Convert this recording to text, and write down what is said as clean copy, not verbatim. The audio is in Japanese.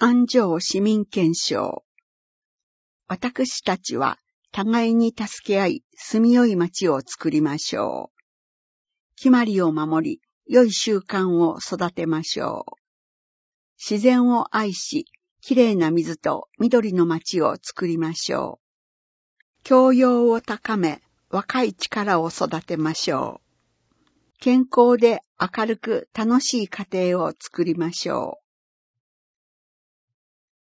安城市民憲章。私たちは互いに助け合い、住みよい町を作りましょう。決まりを守り、良い習慣を育てましょう。自然を愛し、きれいな水と緑の町を作りましょう。教養を高め、若い力を育てましょう。健康で明るく楽しい家庭を作りましょう。